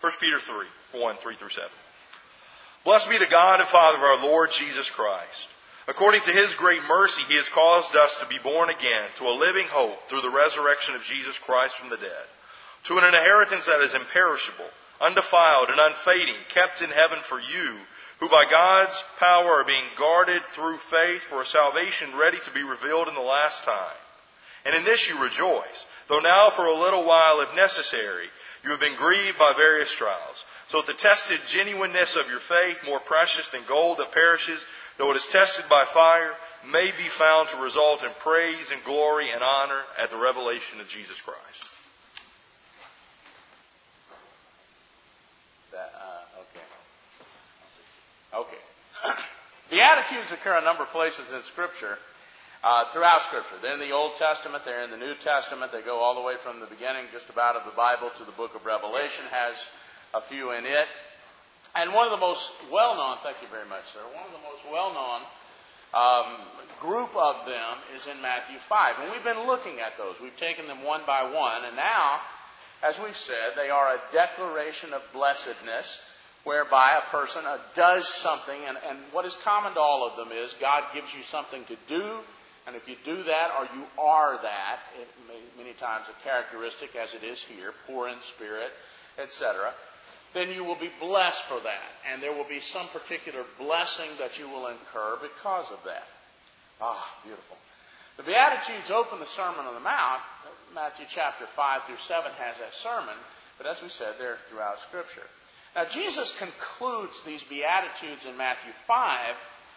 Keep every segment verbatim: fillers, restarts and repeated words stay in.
First Peter three, one, three through seven. Blessed be the God and Father of our Lord Jesus Christ. According to His great mercy, He has caused us to be born again to a living hope through the resurrection of Jesus Christ from the dead, to an inheritance that is imperishable, undefiled, and unfading, kept in heaven for you, who by God's power are being guarded through faith for a salvation ready to be revealed in the last time. And in this you rejoice, though now for a little while, if necessary, you have been grieved by various trials, so that the tested genuineness of your faith, more precious than gold that perishes, though it is tested by fire, may be found to result in praise and glory and honor at the revelation of Jesus Christ. That, uh, okay. Okay. Beatitudes occur a number of places in Scripture, uh, throughout Scripture. They're in the Old Testament, they're in the New Testament. They go all the way from the beginning, just about, of the Bible to the book of Revelation, has a few in it. And one of the most well-known, thank you very much, sir, one of the most well-known um, group of them is in Matthew five. And we've been looking at those. We've taken them one by one. And now, as we've said, they are a declaration of blessedness, whereby a person uh, does something. And, and what is common to all of them is God gives you something to do. And if you do that, or you are that, it may, many times a characteristic, as it is here, poor in spirit, et cetera, then you will be blessed for that. And there will be some particular blessing that you will incur because of that. Ah, beautiful. The Beatitudes open the Sermon on the Mount. Matthew chapter five through seven has that sermon. But as we said, they're throughout Scripture. Now, Jesus concludes these Beatitudes in Matthew five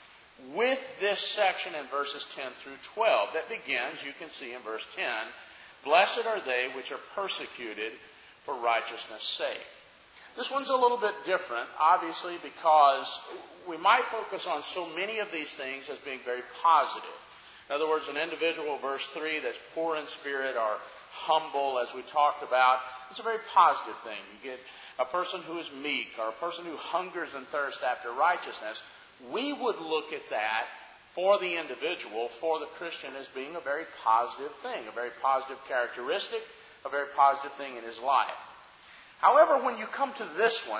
with this section in verses ten through twelve. That begins, you can see in verse ten, blessed are they which are persecuted for righteousness' sake. This one's a little bit different, obviously, because we might focus on so many of these things as being very positive. In other words, an individual, verse three, that's poor in spirit or humble, as we talked about, it's a very positive thing. You get a person who is meek or a person who hungers and thirsts after righteousness. We would look at that for the individual, for the Christian, as being a very positive thing, a very positive characteristic, a very positive thing in his life. However, when you come to this one,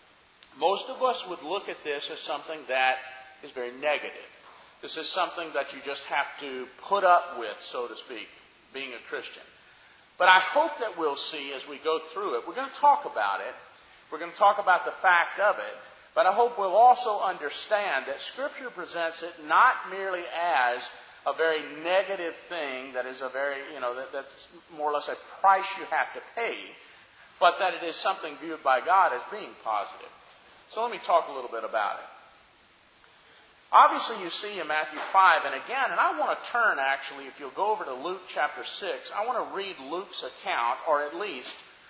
most of us would look at this as something that is very negative. This is something that you just have to put up with, so to speak, being a Christian. But I hope that we'll see as we go through it, we're going to talk about it, we're going to talk about the fact of it, but I hope we'll also understand that Scripture presents it not merely as a very negative thing that is a very, you know, that, that's more or less a price you have to pay, but that it is something viewed by God as being positive. So let me talk a little bit about it. Obviously, you see in Matthew five, and again, and I want to turn actually, if you'll go over to Luke chapter six, I want to read Luke's account, or at least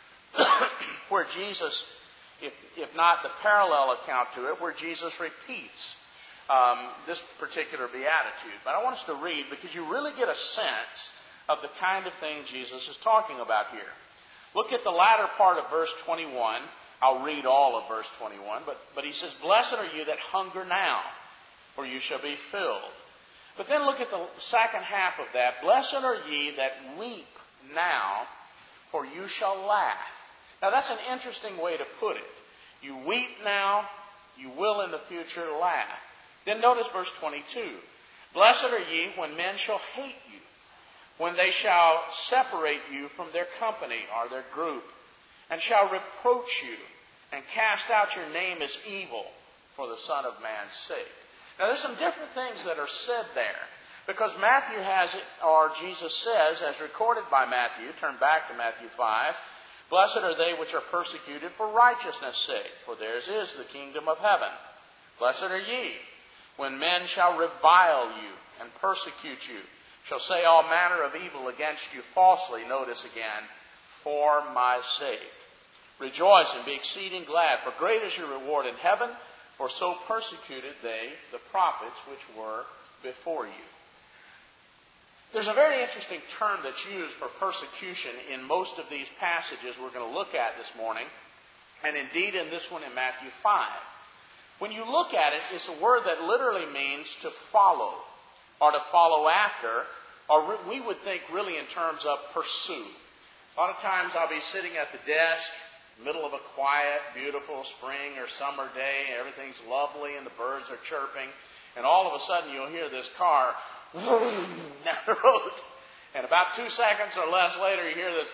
where Jesus, if, if not the parallel account to it, where Jesus repeats um, this particular beatitude. But I want us to read because you really get a sense of the kind of thing Jesus is talking about here. Look at the latter part of verse twenty-one. I'll read all of verse twenty-one. But, but he says, blessed are you that hunger now, for you shall be filled. But then look at the second half of that. Blessed are ye that weep now, for you shall laugh. Now that's an interesting way to put it. You weep now, you will in the future laugh. Then notice verse twenty-two. Blessed are ye when men shall hate you, when they shall separate you from their company or their group, and shall reproach you, and cast out your name as evil for the Son of Man's sake. Now there's some different things that are said there, because Matthew has it, or Jesus says, as recorded by Matthew, turn back to Matthew five, blessed are they which are persecuted for righteousness' sake, for theirs is the kingdom of heaven. Blessed are ye, when men shall revile you and persecute you, shall say all manner of evil against you falsely, notice again, for my sake. Rejoice and be exceeding glad, for great is your reward in heaven, for so persecuted they the prophets which were before you. There's a very interesting term that's used for persecution in most of these passages we're going to look at this morning, and indeed in this one in Matthew five. When you look at it, it's a word that literally means to follow, or to follow after, or we would think really in terms of pursue. A lot of times I'll be sitting at the desk, middle of a quiet, beautiful spring or summer day. Everything's lovely and the birds are chirping. And all of a sudden you'll hear this car down the road. And about two seconds or less later you hear this,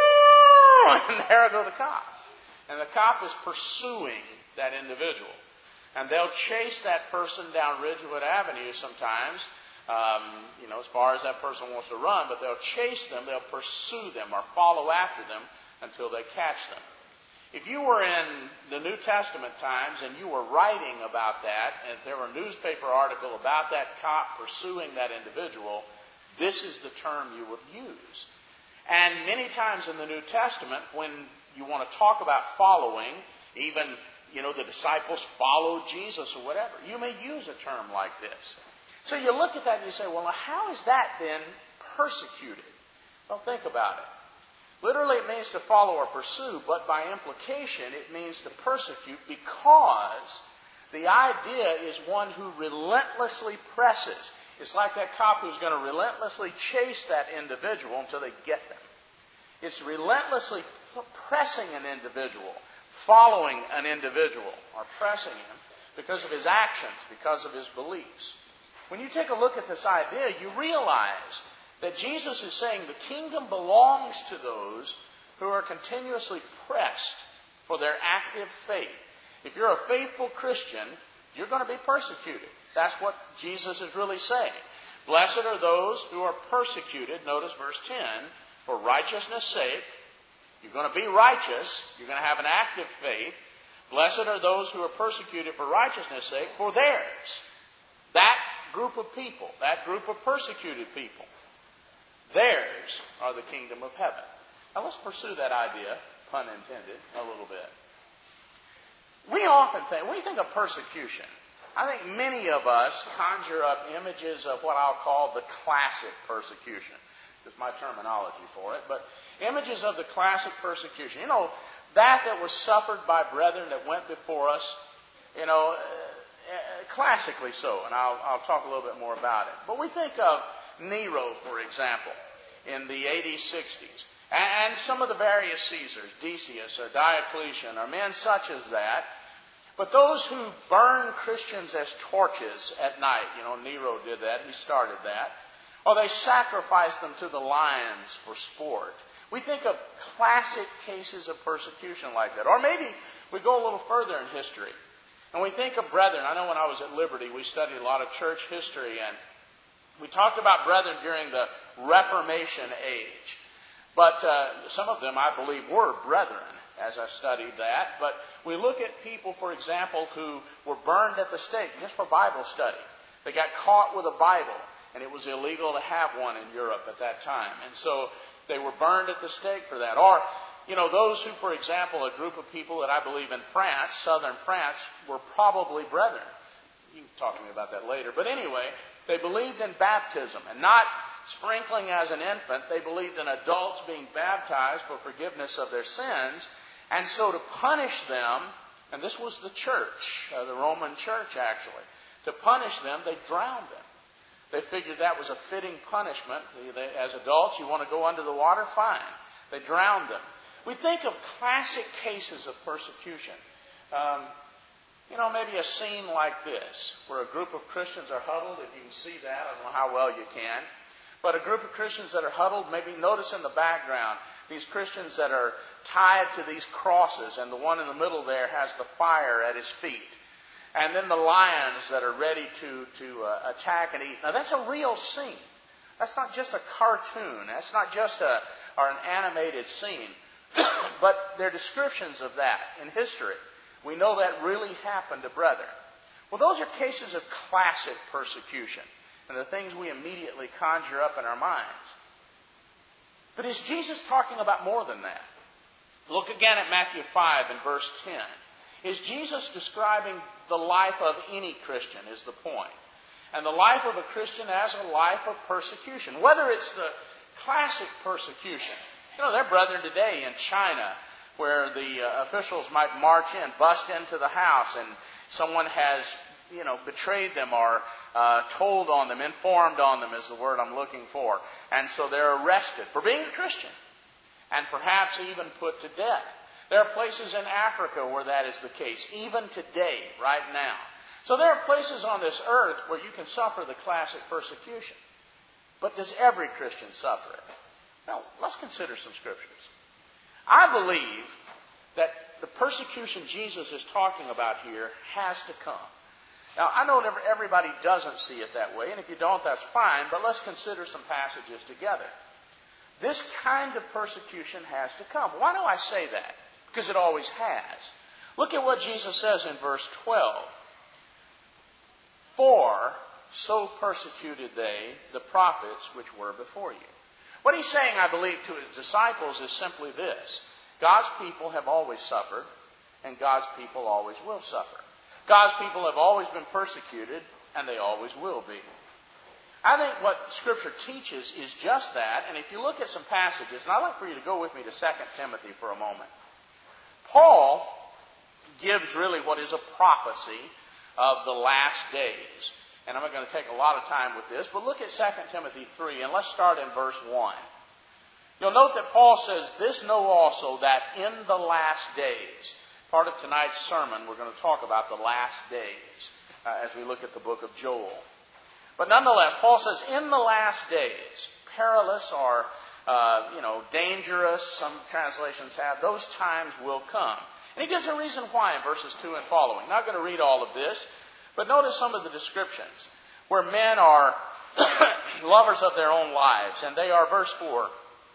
and there go the cop. And the cop is pursuing that individual. And they'll chase that person down Ridgewood Avenue sometimes, um, you know, as far as that person wants to run, but they'll chase them, they'll pursue them or follow after them until they catch them. If you were in the New Testament times and you were writing about that, and if there were a newspaper article about that cop pursuing that individual, this is the term you would use. And many times in the New Testament, when you want to talk about following, even, you know, the disciples followed Jesus or whatever, you may use a term like this. So you look at that and you say, well, how is that then persecuted? Well, think about it. Literally it means to follow or pursue, but by implication it means to persecute, because the idea is one who relentlessly presses. It's like that cop who's going to relentlessly chase that individual until they get them. It's relentlessly pressing an individual, following an individual, or pressing him because of his actions, because of his beliefs. When you take a look at this idea, you realize that Jesus is saying the kingdom belongs to those who are continuously pressed for their active faith. If you're a faithful Christian, you're going to be persecuted. That's what Jesus is really saying. Blessed are those who are persecuted, notice verse ten, for righteousness' sake. You're going to be righteous. You're going to have an active faith. Blessed are those who are persecuted for righteousness' sake, for theirs. That group of people, that group of persecuted people, theirs are the kingdom of heaven. Now let's pursue that idea, pun intended, a little bit. We often think, when we think of persecution, I think many of us conjure up images of what I'll call the classic persecution. That's my terminology for it. But images of the classic persecution. You know, that that was suffered by brethren that went before us, you know, uh, classically so. And I'll, I'll talk a little bit more about it. But we think of Nero, for example, in the A D sixties. And some of the various Caesars, Decius or Diocletian, or men such as that. But those who burn Christians as torches at night, you know, Nero did that, he started that. Or they sacrificed them to the lions for sport. We think of classic cases of persecution like that. Or maybe we go a little further in history. And we think of brethren. I know when I was at Liberty, we studied a lot of church history, and we talked about brethren during the Reformation age. But uh, some of them, I believe, were brethren as I studied that. But we look at people, for example, who were burned at the stake just for Bible study. They got caught with a Bible, and it was illegal to have one in Europe at that time. And so they were burned at the stake for that. Or, you know, those who, for example, a group of people that I believe in France, southern France, were probably brethren. You can talk to me about that later. But anyway, they believed in baptism and not sprinkling as an infant. They believed in adults being baptized for forgiveness of their sins. And so to punish them, and this was the church, uh, the Roman church actually, to punish them, they drowned them. They figured that was a fitting punishment. They, as adults, you want to go under the water? Fine. They drowned them. We think of classic cases of persecution. Um, you know, maybe a scene like this, where a group of Christians are huddled. If you can see that, I don't know how well you can. But a group of Christians that are huddled, maybe notice in the background, these Christians that are tied to these crosses, and the one in the middle there has the fire at his feet. And then the lions that are ready to, to uh, attack and eat. Now that's a real scene. That's not just a cartoon. That's not just a or an animated scene. But they're descriptions of that in history. We know that really happened to brethren. Well, those are cases of classic persecution, and the things we immediately conjure up in our minds. But is Jesus talking about more than that? Look again at Matthew five and verse ten. Is Jesus describing the life of any Christian is the point. And the life of a Christian as a life of persecution. Whether it's the classic persecution. You know, there are brethren today in China where the uh, officials might march in, bust into the house, and someone has, you know, betrayed them or uh, told on them, informed on them is the word I'm looking for. And so they're arrested for being a Christian and perhaps even put to death. There are places in Africa where that is the case, even today, right now. So there are places on this earth where you can suffer the classic persecution. But does every Christian suffer it? Now, let's consider some scriptures. I believe that the persecution Jesus is talking about here has to come. Now, I know everybody doesn't see it that way, and if you don't, that's fine, but let's consider some passages together. This kind of persecution has to come. Why do I say that? Because it always has. Look at what Jesus says in verse twelve. For so persecuted they the prophets which were before you. What he's saying, I believe, to his disciples is simply this. God's people have always suffered, and God's people always will suffer. God's people have always been persecuted, and they always will be. I think what Scripture teaches is just that, and if you look at some passages, and I'd like for you to go with me to Second Timothy for a moment. Paul gives really what is a prophecy of the last days. And I'm not going to take a lot of time with this, but look at Second Timothy three, and let's start in verse one. You'll note that Paul says, this know also that in the last days, part of tonight's sermon, we're going to talk about the last days uh, as we look at the book of Joel. But nonetheless, Paul says, in the last days, perilous or, uh, you know, dangerous, some translations have, those times will come. And he gives a reason why in verses two and following. Not going to read all of this, but notice some of the descriptions where men are lovers of their own lives, and they are, verse four,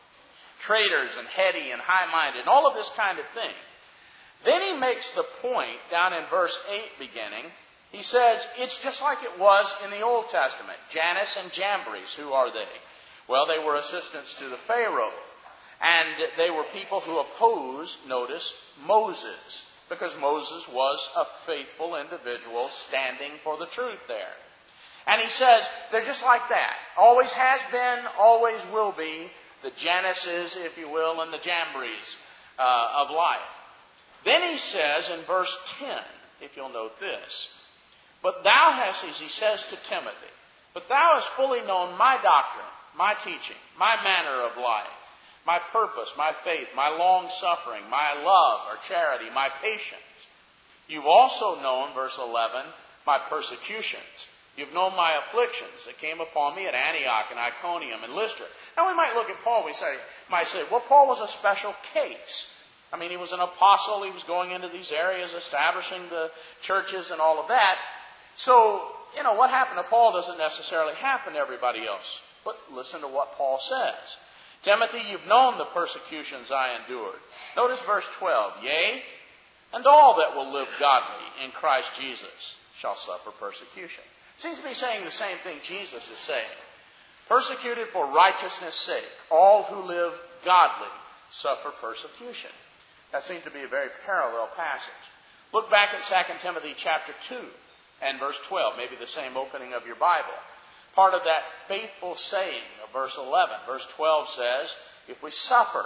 traitors and heady and high-minded, and all of this kind of thing. Then he makes the point down in verse eight beginning. He says, it's just like it was in the Old Testament. Jannes and Jambres, who are they? Well, they were assistants to the Pharaoh. And they were people who opposed, notice, Moses. Because Moses was a faithful individual standing for the truth there. And he says, they're just like that. Always has been, always will be. The Janneses, if you will, and the Jambres uh, of life. Then he says in verse ten, if you'll note this, but thou hast, as he says to Timothy, but thou hast fully known my doctrine, my teaching, my manner of life, my purpose, my faith, my long suffering, my love or charity, my patience. You've also known, verse eleven, my persecutions. You've known my afflictions that came upon me at Antioch and Iconium and Lystra. Now we might look at Paul, we say, might say, well, Paul was a special case. I mean, he was an apostle, he was going into these areas, establishing the churches and all of that. So, you know, what happened to Paul doesn't necessarily happen to everybody else. But listen to what Paul says. Timothy, you've known the persecutions I endured. Notice verse twelve. Yea, and all that will live godly in Christ Jesus shall suffer persecution. Seems to be saying the same thing Jesus is saying. Persecuted for righteousness' sake, all who live godly suffer persecution. That seems to be a very parallel passage. Look back at Second Timothy chapter two and verse twelve, maybe the same opening of your Bible. Part of that faithful saying of verse eleven. Verse twelve says, if we suffer,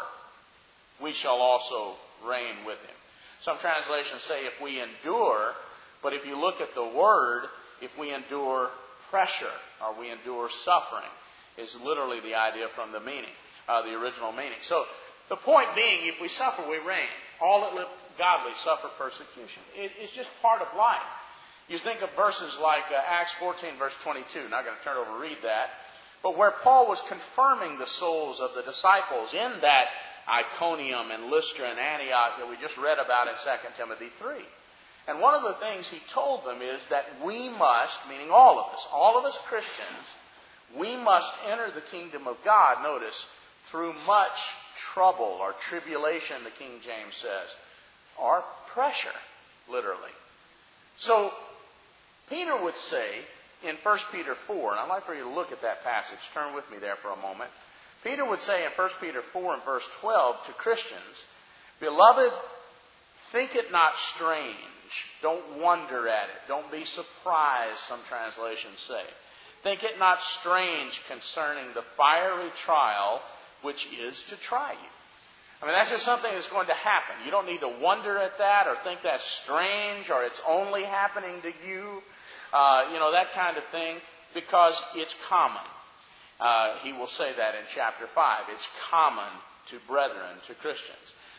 we shall also reign with him. Some translations say if we endure, but if you look at the word, if we endure pressure or we endure suffering, is literally the idea from the meaning, uh, the original meaning. So the point being, if we suffer, we reign. All that live godly suffer persecution. It, it's just part of life. You think of verses like uh, Acts fourteen, verse twenty-two. Not going to turn over and read that. But where Paul was confirming the souls of the disciples in that Iconium and Lystra and Antioch that we just read about in Second Timothy three. And one of the things he told them is that we must, meaning all of us, all of us Christians, we must enter the kingdom of God, notice, through much trouble or tribulation, the King James says, or pressure, literally. So, Peter would say in First Peter four, and I'd like for you to look at that passage. Turn with me there for a moment. Peter would say in First Peter four and verse twelve to Christians, Beloved, think it not strange. Don't wonder at it. Don't be surprised, some translations say. Think it not strange concerning the fiery trial which is to try you. I mean, that's just something that's going to happen. You don't need to wonder at that or think that's strange or it's only happening to you, uh, you know, that kind of thing, because it's common. Uh, he will say that in chapter five. It's common to brethren, to Christians.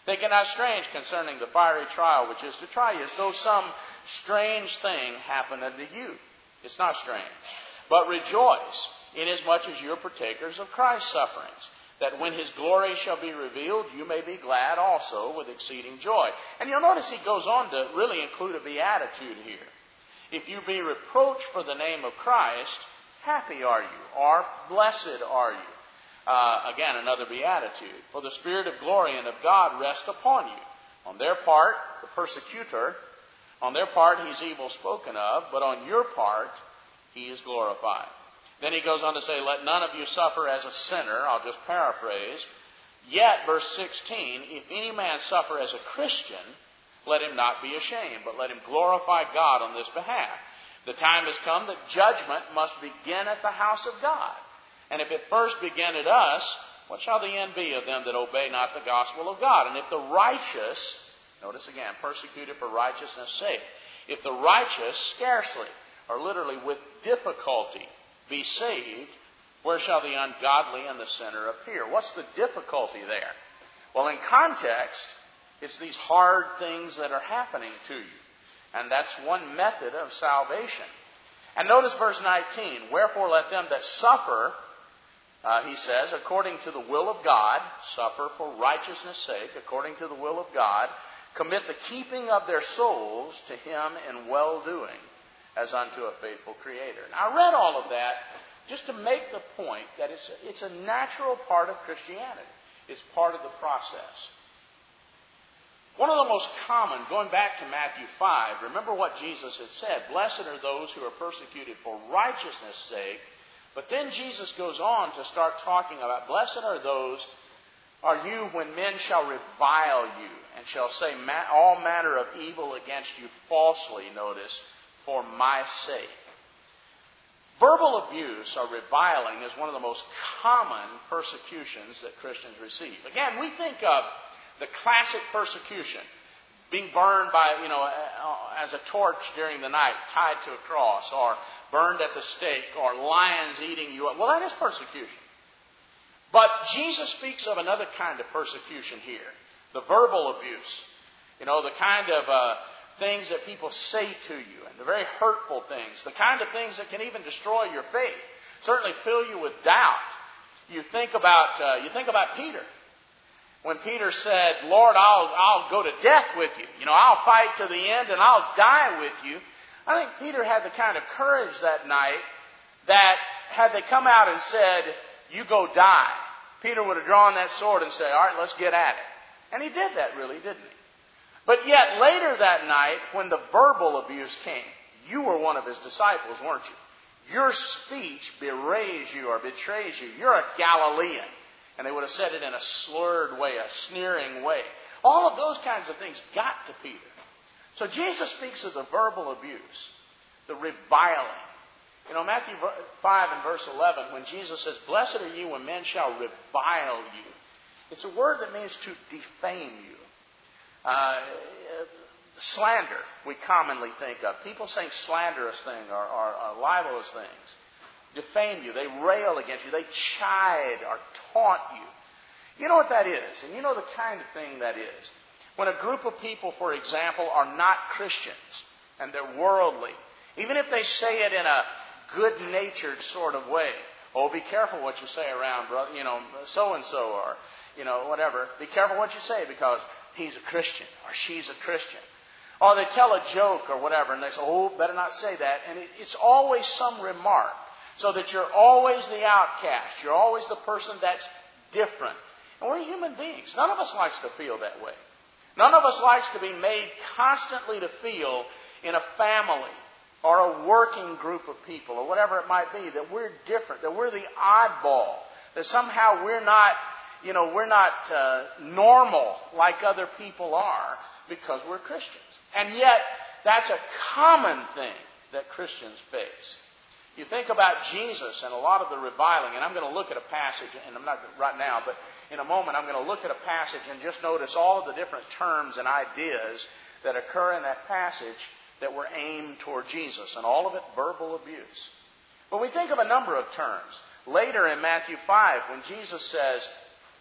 Think it not strange concerning the fiery trial which is to try you, as though some strange thing happened unto you. It's not strange. But rejoice, inasmuch as you are partakers of Christ's sufferings, that when His glory shall be revealed, you may be glad also with exceeding joy. And you'll notice he goes on to really include a beatitude here. If you be reproached for the name of Christ, happy are you, or blessed are you. Uh, again, another beatitude. For the Spirit of glory and of God rest upon you. On their part, the persecutor, on their part He's evil spoken of, but on your part He is glorified. Then he goes on to say, let none of you suffer as a sinner. I'll just paraphrase. Yet, verse sixteen, if any man suffer as a Christian, let him not be ashamed, but let him glorify God on this behalf. The time has come that judgment must begin at the house of God. And if it first begin at us, what shall the end be of them that obey not the gospel of God? And if the righteous, notice again, persecuted for righteousness' sake, if the righteous scarcely, or literally with difficulty, be saved, where shall the ungodly and the sinner appear? What's the difficulty there? Well, in context, it's these hard things that are happening to you. And that's one method of salvation. And notice verse nineteen. Wherefore let them that suffer, uh, he says, according to the will of God, suffer for righteousness' sake, according to the will of God, commit the keeping of their souls to Him in well-doing, as unto a faithful Creator. Now, I read all of that just to make the point that it's, it's a natural part of Christianity. It's part of the process. One of the most common, going back to Matthew five, remember what Jesus had said, blessed are those who are persecuted for righteousness' sake. But then Jesus goes on to start talking about, blessed are those, are you when men shall revile you and shall say all manner of evil against you falsely, notice, for my sake. Verbal abuse or reviling is one of the most common persecutions that Christians receive. Again, we think of the classic persecution, being burned by, you know, as a torch during the night, tied to a cross, or burned at the stake, or lions eating you up. Well, that is persecution. But Jesus speaks of another kind of persecution here, the verbal abuse. You know, the kind of uh, things that people say to you, and the very hurtful things, the kind of things that can even destroy your faith, certainly fill you with doubt. You think about uh, you think about Peter. When Peter said, Lord, I'll, I'll go to death with you. You know, I'll fight to the end and I'll die with you. I think Peter had the kind of courage that night that had they come out and said, you go die, Peter would have drawn that sword and said, all right, let's get at it. And he did that really, didn't he? But yet later that night, when the verbal abuse came, you were one of his disciples, weren't you? Your speech berays you or betrays you. You're a Galilean. And they would have said it in a slurred way, a sneering way. All of those kinds of things got to Peter. So Jesus speaks of the verbal abuse, the reviling. You know, Matthew five and verse eleven, when Jesus says, blessed are you when men shall revile you. It's a word that means to defame you. Uh, slander, we commonly think of. People saying slanderous things or, or, or libelous things. Defame you. They rail against you. They chide or taunt you. You know what that is, and you know the kind of thing that is. When a group of people, for example, are not Christians and they're worldly, even if they say it in a good-natured sort of way, oh, be careful what you say around, brother, you know, so-and-so or, you know, whatever. Be careful what you say because he's a Christian or she's a Christian. Or they tell a joke or whatever and they say, oh, better not say that. And it, it's always some remark. So that you're always the outcast. You're always the person that's different. And we're human beings. None of us likes to feel that way. None of us likes to be made constantly to feel in a family or a working group of people or whatever it might be that we're different, that we're the oddball, that somehow we're not, you know, we're not uh, normal like other people are because we're Christians. And yet, that's a common thing that Christians face. You think about Jesus and a lot of the reviling, and I'm going to look at a passage, and I'm not right now, but in a moment I'm going to look at a passage and just notice all of the different terms and ideas that occur in that passage that were aimed toward Jesus, and all of it verbal abuse. But we think of a number of terms. Later in Matthew five, when Jesus says,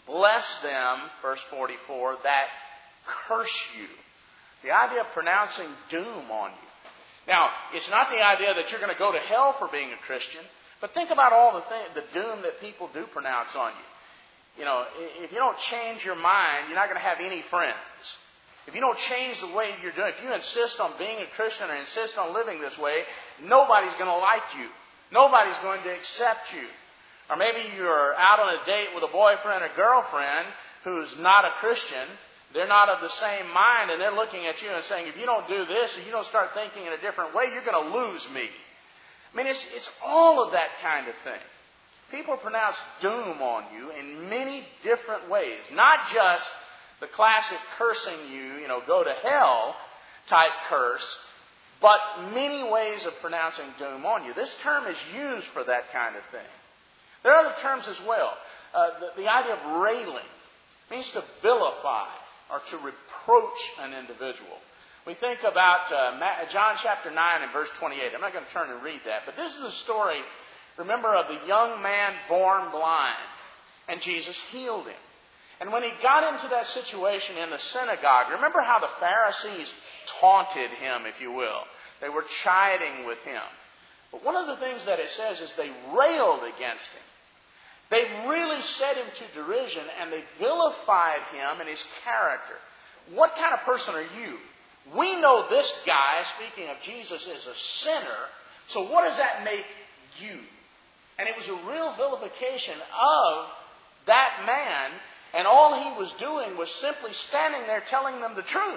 Bless them, verse forty-four, that curse you. The idea of pronouncing doom on you. Now, it's not the idea that you're going to go to hell for being a Christian, but think about all the thing, the doom that people do pronounce on you. You know, if you don't change your mind, you're not going to have any friends. If you don't change the way you're doing, if you insist on being a Christian or insist on living this way, nobody's going to like you. Nobody's going to accept you. Or maybe you're out on a date with a boyfriend or girlfriend who's not a Christian. They're not of the same mind, and they're looking at you and saying, if you don't do this, if you don't start thinking in a different way, you're going to lose me. I mean, it's, it's all of that kind of thing. People pronounce doom on you in many different ways. Not just the classic cursing you, you know, go to hell type curse, but many ways of pronouncing doom on you. This term is used for that kind of thing. There are other terms as well. Uh, the, the idea of railing means to vilify or to reproach an individual. We think about uh, John chapter nine and verse twenty-eight. I'm not going to turn and read that, but this is the story, remember, of the young man born blind, and Jesus healed him. And when he got into that situation in the synagogue, remember how the Pharisees taunted him, if you will. They were chiding with him. But one of the things that it says is they railed against him. They really set him to derision, and they vilified him and his character. What kind of person are you? We know this guy, speaking of Jesus, is a sinner, so what does that make you? And it was a real vilification of that man, and all he was doing was simply standing there telling them the truth.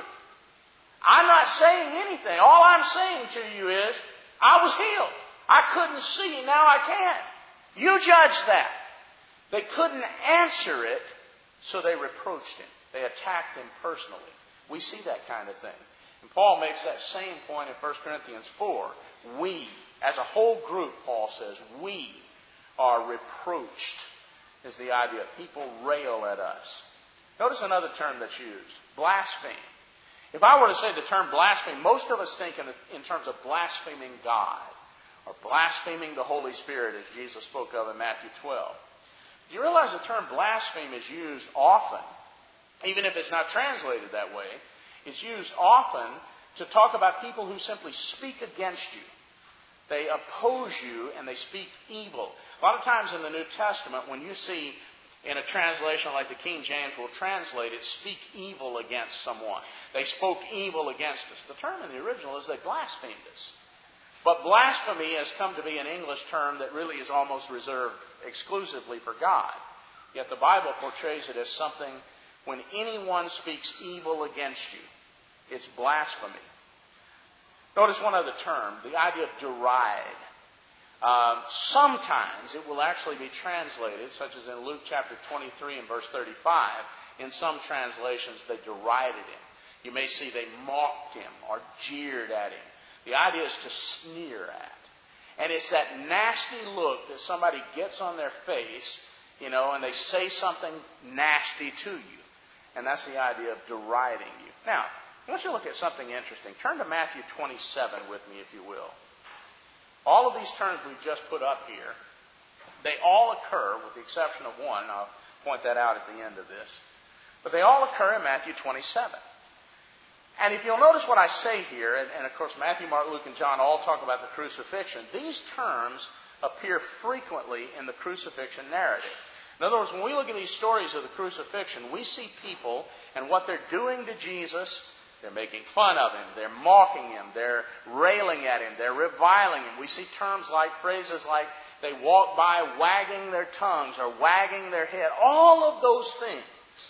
I'm not saying anything. All I'm saying to you is, I was healed. I couldn't see, now I can. You judge that. They couldn't answer it, so they reproached him. They attacked him personally. We see that kind of thing. And Paul makes that same point in First Corinthians four. We, as a whole group, Paul says, we are reproached, is the idea. People rail at us. Notice another term that's used, blaspheme. If I were to say the term blaspheme, most of us think in, in terms of blaspheming God or blaspheming the Holy Spirit, as Jesus spoke of in Matthew twelve. Do you realize the term blaspheme is used often, even if it's not translated that way? It's used often to talk about people who simply speak against you. They oppose you and they speak evil. A lot of times in the New Testament, when you see in a translation like the King James will translate it, speak evil against someone. They spoke evil against us. The term in the original is they blasphemed us. But blasphemy has come to be an English term that really is almost reserved exclusively for God. Yet the Bible portrays it as something when anyone speaks evil against you. It's blasphemy. Notice one other term, the idea of deride. Uh, sometimes it will actually be translated, such as in Luke chapter twenty-three and verse thirty-five. In some translations, they derided him. You may see they mocked him or jeered at him. The idea is to sneer at. And it's that nasty look that somebody gets on their face, you know, and they say something nasty to you. And that's the idea of deriding you. Now, I want you to look at something interesting. Turn to Matthew twenty-seven with me, if you will. All of these terms we've just put up here, they all occur, with the exception of one. I'll point that out at the end of this. But they all occur in Matthew twenty-seven. And if you'll notice what I say here, and, and of course Matthew, Mark, Luke, and John all talk about the crucifixion, these terms appear frequently in the crucifixion narrative. In other words, when we look at these stories of the crucifixion, we see people and what they're doing to Jesus. They're making fun of him. They're mocking him. They're railing at him. They're reviling him. We see terms like, phrases like, they walk by wagging their tongues or wagging their head. All of those things.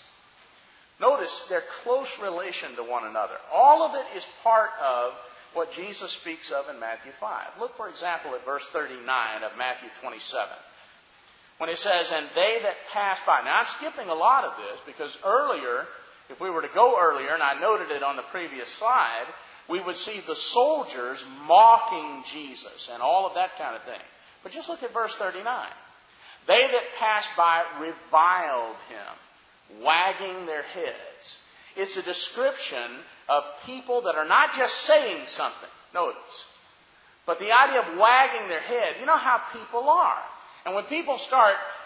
Notice their close relation to one another. All of it is part of what Jesus speaks of in Matthew five. Look, for example, at verse thirty-nine of Matthew twenty-seven. When it says, and they that pass by. Now, I'm skipping a lot of this because earlier, if we were to go earlier, and I noted it on the previous slide, we would see the soldiers mocking Jesus and all of that kind of thing. But just look at verse thirty-nine. They that passed by reviled him, wagging their heads. It's a description of people that are not just saying something, notice, but the idea of wagging their head. You know how people are. And when people start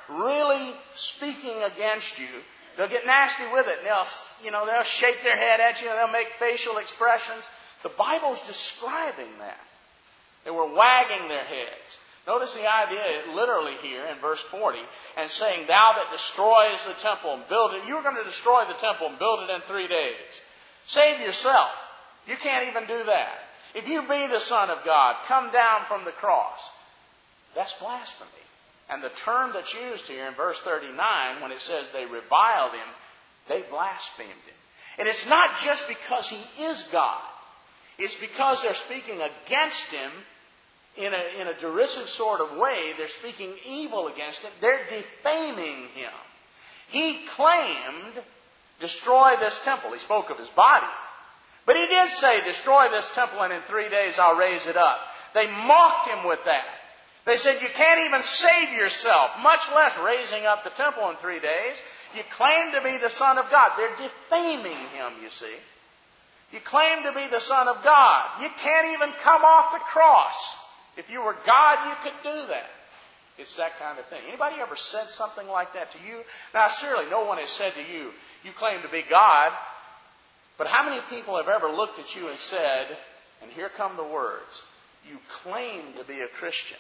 really speaking against you, they'll get nasty with it. And they'll, you know, they'll shake their head at you. And they'll make facial expressions. The Bible's describing that. They were wagging their heads. Notice the idea literally here in verse forty, and saying, thou that destroys the temple and build it, you're going to destroy the temple and build it in three days. Save yourself. You can't even do that. If you be the Son of God, come down from the cross. That's blasphemy. And the term that's used here in verse thirty-nine, when it says they reviled him, they blasphemed him. And it's not just because he is God. It's because they're speaking against him in a, in a derisive sort of way. They're speaking evil against him. They're defaming him. He claimed, destroy this temple. He spoke of his body. But he did say, destroy this temple and in three days I'll raise it up. They mocked him with that. They said, you can't even save yourself, much less raising up the temple in three days. You claim to be the Son of God. They're defaming him, you see. You claim to be the Son of God. You can't even come off the cross. If you were God, you could do that. It's that kind of thing. Anybody ever said something like that to you? Now, surely no one has said to you, you claim to be God. But how many people have ever looked at you and said, and here come the words, you claim to be a Christian,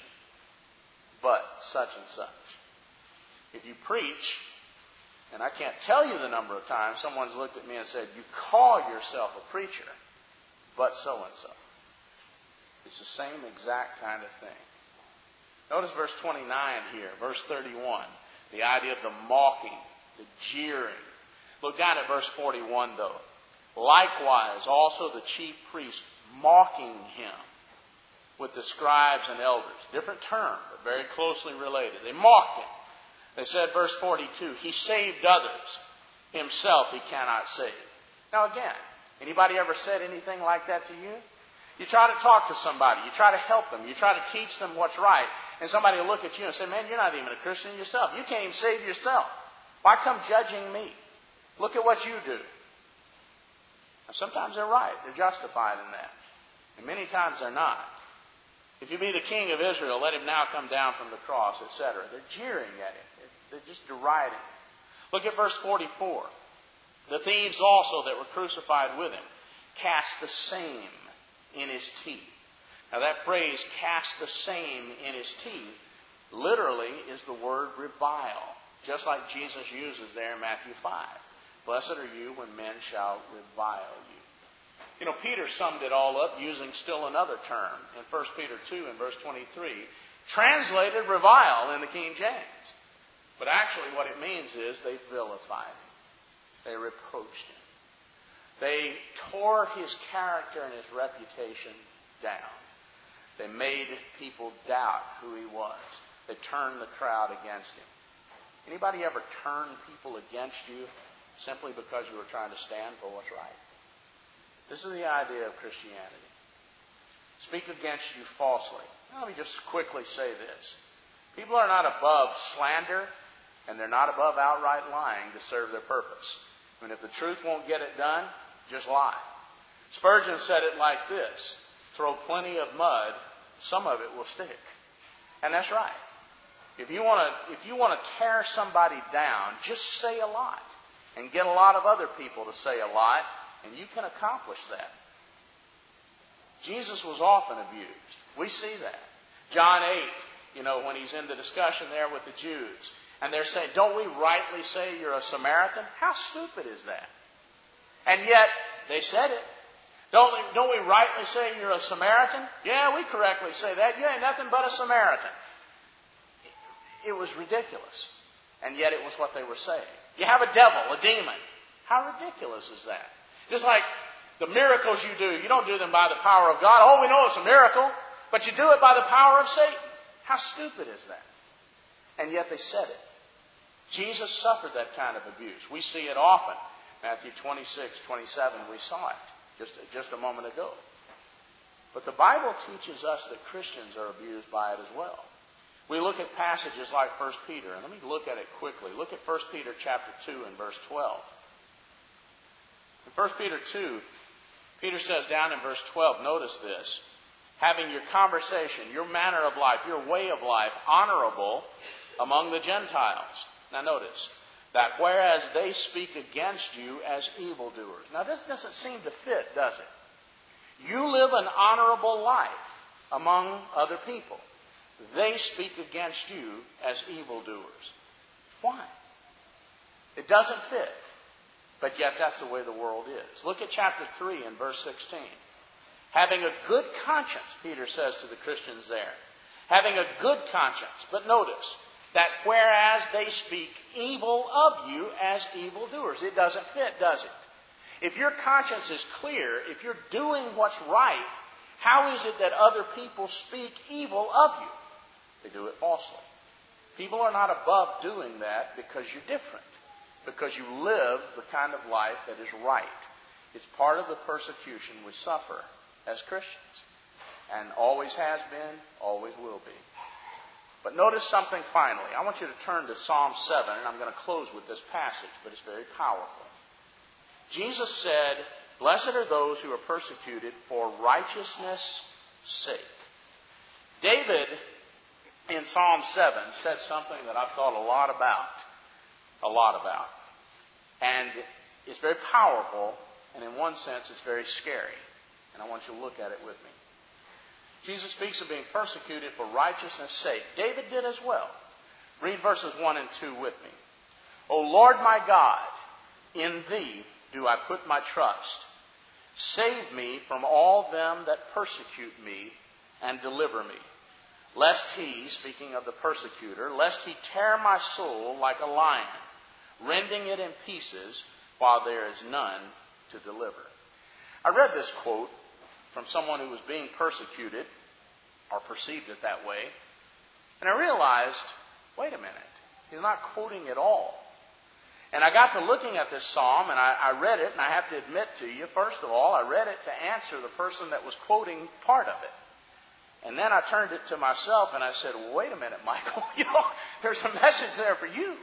but such and such. If you preach, and I can't tell you the number of times someone's looked at me and said, you call yourself a preacher, but so-and-so. It's the same exact kind of thing. Notice verse twenty-nine here, verse thirty-one. The idea of the mocking, the jeering. Look down at verse forty-one though. Likewise, also the chief priests mocking him with the scribes and elders. Different term, but very closely related. They mocked him. They said, verse forty-two, he saved others. Himself he cannot save. Now again, anybody ever said anything like that to you? You try to talk to somebody. You try to help them. You try to teach them what's right. And somebody will look at you and say, man, you're not even a Christian yourself. You can't even save yourself. Why come judging me? Look at what you do. Now, sometimes they're right. They're justified in that. And many times they're not. If you be the king of Israel, let him now come down from the cross, et cetera. They're jeering at him. They're just deriding him. Look at verse forty-four. The thieves also that were crucified with him cast the same in his teeth. Now that phrase, cast the same in his teeth, literally is the word revile. Just like Jesus uses there in Matthew five. Blessed are you when men shall revile you. You know, Peter summed it all up using still another term in First Peter two and verse twenty-three, translated revile in the King James. But actually what it means is they vilified him. They reproached him. They tore his character and his reputation down. They made people doubt who he was. They turned the crowd against him. Anybody ever turn people against you simply because you were trying to stand for what's right? This is the idea of Christianity. Speak against you falsely. Now, let me just quickly say this. People are not above slander, and they're not above outright lying to serve their purpose. I mean, if the truth won't get it done, just lie. Spurgeon said it like this: throw plenty of mud, some of it will stick. And that's right. If you want to, if you want to tear somebody down, just say a lot. And get a lot of other people to say a lot, and you can accomplish that. Jesus was often abused. We see that. John eight, you know, when he's in the discussion there with the Jews, and they're saying, don't we rightly say you're a Samaritan? How stupid is that? And yet, they said it. Don't, don't we rightly say you're a Samaritan? Yeah, we correctly say that. You ain't nothing but a Samaritan. It was ridiculous. And yet it was what they were saying. You have a devil, a demon. How ridiculous is that? Just like the miracles you do, you don't do them by the power of God. Oh, we know it's a miracle, but you do it by the power of Satan. How stupid is that? And yet they said it. Jesus suffered that kind of abuse. We see it often. Matthew twenty-six, twenty-seven, we saw it just, just a moment ago. But the Bible teaches us that Christians are abused by it as well. We look at passages like First Peter, and let me look at it quickly. Look at First Peter chapter two and verse twelve. In First Peter two, Peter says down in verse twelve, notice this: having your conversation, your manner of life, your way of life honorable among the Gentiles. Now notice, that whereas they speak against you as evildoers. Now this doesn't seem to fit, does it? You live an honorable life among other people. They speak against you as evildoers. Why? It doesn't fit. But yet that's the way the world is. Look at chapter three and verse sixteen. Having a good conscience, Peter says to the Christians there. Having a good conscience. But notice that whereas they speak evil of you as evildoers. It doesn't fit, does it? If your conscience is clear, if you're doing what's right, how is it that other people speak evil of you? They do it falsely. People are not above doing that because you're different. Because you live the kind of life that is right. It's part of the persecution we suffer as Christians. And always has been, always will be. But notice something finally. I want you to turn to Psalm seven, and I'm going to close with this passage, but it's very powerful. Jesus said, "Blessed are those who are persecuted for righteousness' sake." David, in Psalm seven, said something that I've thought a lot about. A lot about. And it's very powerful, and in one sense, it's very scary. And I want you to look at it with me. Jesus speaks of being persecuted for righteousness' sake. David did as well. Read verses one and two with me. "O Lord my God, in Thee do I put my trust. Save me from all them that persecute me, and deliver me. Lest He," speaking of the persecutor, "lest He tear my soul like a lion, rending it in pieces while there is none to deliver." I read this quote from someone who was being persecuted, or perceived it that way, and I realized, wait a minute, he's not quoting it all. And I got to looking at this psalm, and I, I read it, and I have to admit to you, first of all, I read it to answer the person that was quoting part of it. And then I turned it to myself, and I said, well, wait a minute, Michael, you know, there's a message there for you.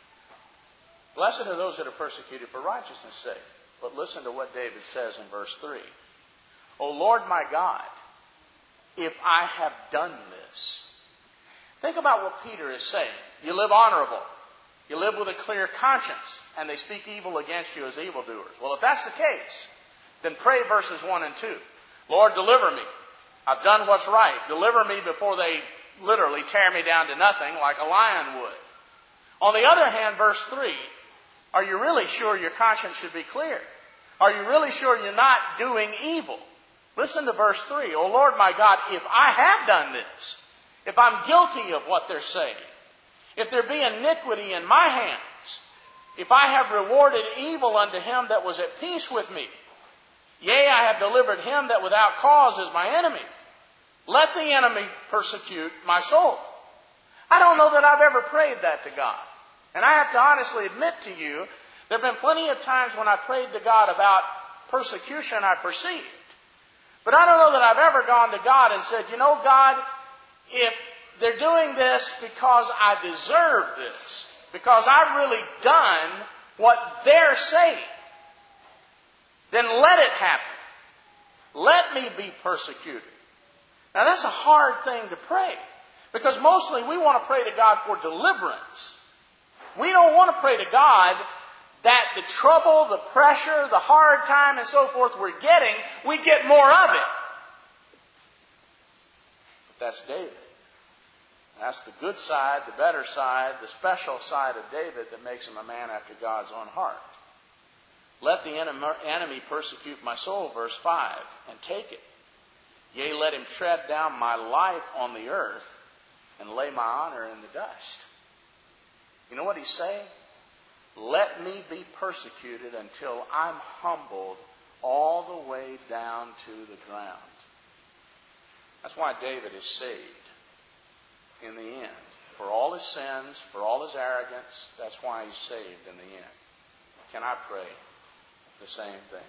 Blessed are those that are persecuted for righteousness' sake. But listen to what David says in verse three. "O Lord my God, if I have done this." Think about what Peter is saying. You live honorable. You live with a clear conscience, and they speak evil against you as evildoers. Well, if that's the case, then pray verses one and two. "Lord, deliver me. I've done what's right. Deliver me before they literally tear me down to nothing like a lion would." On the other hand, verse three, are you really sure your conscience should be clear? Are you really sure you're not doing evil? Listen to verse three. "O Lord my God, if I have done this, if I'm guilty of what they're saying, if there be iniquity in my hands, if I have rewarded evil unto him that was at peace with me, yea, I have delivered him that without cause is my enemy, let the enemy persecute my soul." I don't know that I've ever prayed that to God. And I have to honestly admit to you, there have been plenty of times when I prayed to God about persecution I perceived. But I don't know that I've ever gone to God and said, you know, God, if they're doing this because I deserve this, because I've really done what they're saying, then let it happen. Let me be persecuted. Now that's a hard thing to pray, because mostly we want to pray to God for deliverance. We don't want to pray to God that the trouble, the pressure, the hard time, and so forth we're getting, we get more of it. But that's David. That's the good side, the better side, the special side of David that makes him a man after God's own heart. "Let the enemy persecute my soul," verse five, "and take it. Yea, let him tread down my life on the earth and lay my honor in the dust." You know what he's saying? Let me be persecuted until I'm humbled all the way down to the ground. That's why David is saved in the end. For all his sins, for all his arrogance, that's why he's saved in the end. Can I pray the same thing?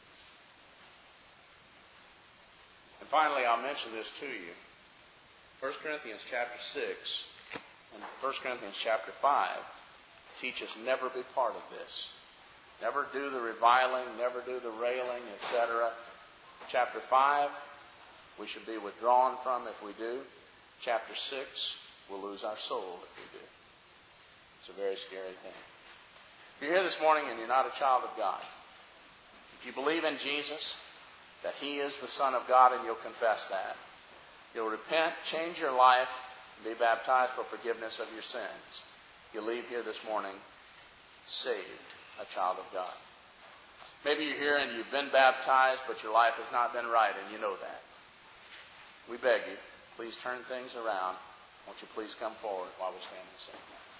And finally, I'll mention this to you. First Corinthians chapter six and First Corinthians chapter five teach us never be part of this. Never do the reviling, never do the railing, et cetera. Chapter five, we should be withdrawn from if we do. Chapter six, we'll lose our soul if we do. It's a very scary thing. If you're here this morning and you're not a child of God, if you believe in Jesus, that He is the Son of God, and you'll confess that, you'll repent, change your life, and be baptized for forgiveness of your sins, you'll leave here this morning saved, a child of God. Maybe you're here and you've been baptized, but your life has not been right, and you know that. We beg you, please turn things around. Won't you please come forward while we stand and sing?